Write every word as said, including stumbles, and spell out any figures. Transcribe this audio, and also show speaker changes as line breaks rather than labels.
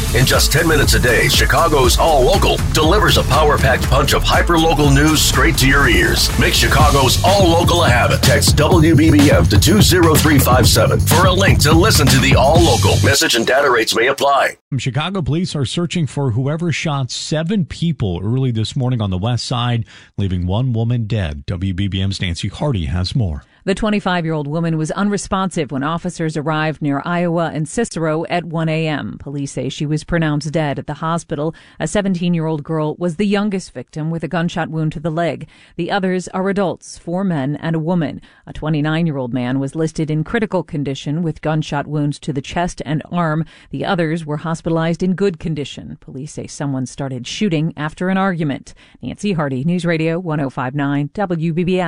In just ten minutes a day, Chicago's All Local delivers a power-packed punch of hyper-local news straight to your ears. Make Chicago's All Local a habit. Text W B B M to two zero three five seven for a link to listen to the All Local. Message and data rates may apply.
Chicago police are searching for whoever shot seven people early this morning on the west side, leaving one woman dead. W B B M's Nancy Hardy has more.
The twenty-five-year-old woman was unresponsive when officers arrived near Iowa and Cicero at one a.m. Police say she was pronounced dead at the hospital. A seventeen-year-old girl was the youngest victim with a gunshot wound to the leg. The others are adults, four men and a woman. A twenty-nine-year-old man was listed in critical condition with gunshot wounds to the chest and arm. The others were hospitalized in good condition. Police say someone started shooting after an argument. Nancy Hardy, News Radio one oh five point nine W B B M.